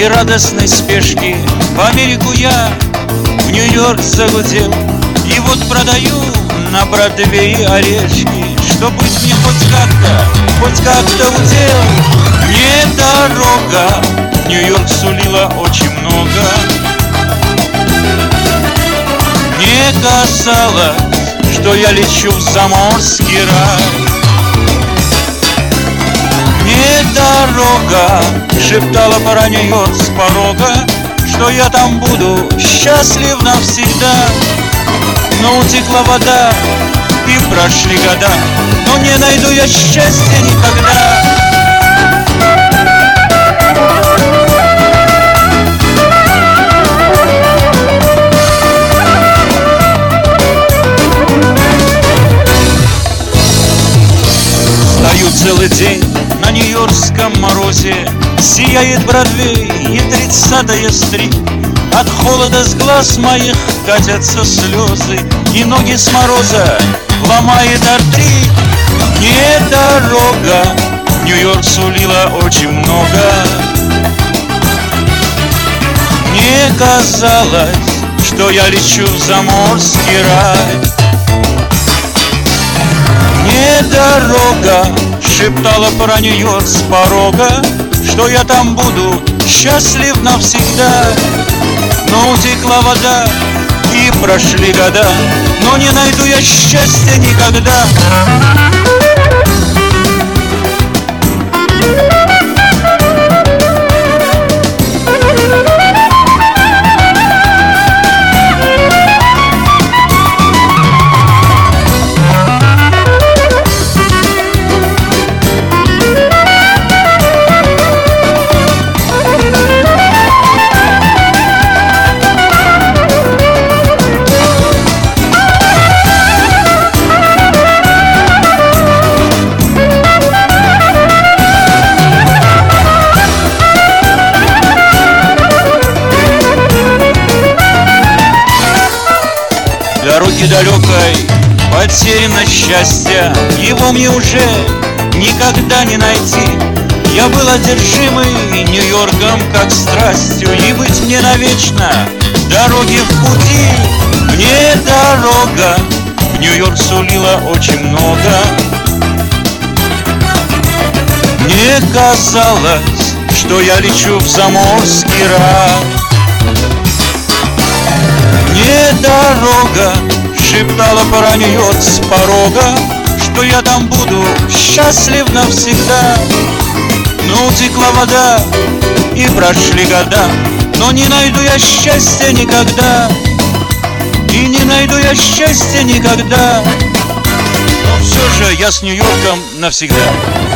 и радостной спешки в Америку я, в Нью-Йорк загудел. И вот продаю на Бродвее орешки, чтоб быть мне хоть как-то удел. Мне дорога в Нью-Йорк сулила очень много. Мне казалось, что я лечу в заморский рай. Мне дорога шептала про Нью-Йорк с порога, что я там буду счастлив навсегда. Но утекла вода, и прошли года, но не найду я счастья никогда. Стою целый день на нью-йоркском морозе, сияет Бродвей и 30-я стрит. От холода с глаз моих катятся слезы, и ноги с мороза ломает артрит. Мне дорога в Нью-Йорк сулила очень много. Мне казалось, что я лечу в заморский рай. Мне дорога шептала про Нью-Йорк с порога, что я там буду счастлив навсегда. Но утекла вода, и прошли года, но не найду я счастья никогда. Дороги далекой потеряно счастье, его мне уже никогда не найти. Я был одержимый Нью-Йорком как страстью, и быть мне навечно дороги в пути. Мне дорога в Нью-Йорк сулила очень много. Мне казалось, что я лечу в заморский рай. Мне дорога шептала про Нью-Йорк с порога, что я там буду счастлив навсегда. Но утекла вода, и прошли года, но не найду я счастья никогда. И не найду я счастья никогда. Но все же я с Нью-Йорком навсегда.